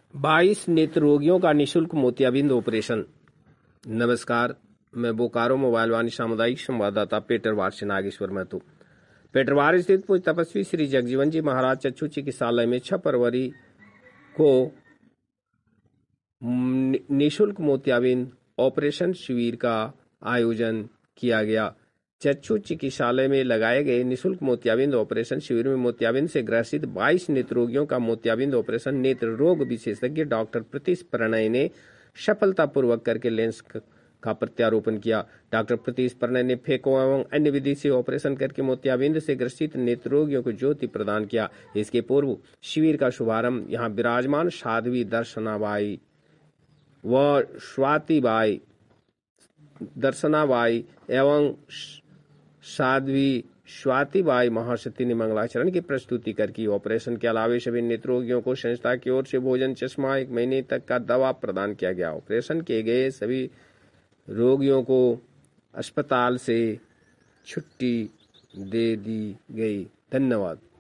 22 नेत्र रोगियों का निःशुल्क मोतियाबिंद ऑपरेशन। नमस्कार, मैं बोकारो मोबाइल वाणी सामुदायिक संवाददाता पेटरवार से नागेश्वर महतो। पेटरवार स्थित पूज्य तपस्वी श्री जगजीवन जी महाराज चक्षु चिकित्सालय में 6 फरवरी को निःशुल्क मोतियाबिंद ऑपरेशन शिविर का आयोजन किया गया। चक्षु चिकित्सालय में लगाए गए निःशुल्क मोतियाबिंद ऑपरेशन शिविर में मोतियाबिंद से ग्रसित 22 नेत्र रोगियों का मोतियाबिंद ऑपरेशन नेत्र रोग विशेषज्ञ डॉक्टर प्रतीश प्रणय ने सफलतापूर्वक करके लेंस का प्रत्यारोपण किया। डॉक्टर प्रतीश प्रणय ने फेको एवं अन्य विधि से ऑपरेशन करके मोतियाबिंद से ग्रसित नेत्र रोगियों को ज्योति प्रदान किया। इसके पूर्व शिविर का शुभारंभ यहाँ विराजमान साध्वी दर्शनाबाई व दर्शनाबाई एवं साध्वी स्वातिबाई महाशक्ति ने मंगलाचरण की प्रस्तुति कर की। ऑपरेशन के अलावा सभी नेत्र रोगियों को संस्था की ओर से भोजन, चश्मा, 1 महीने तक का दवा प्रदान किया गया। ऑपरेशन किए गए सभी रोगियों को अस्पताल से छुट्टी दे दी गई। धन्यवाद।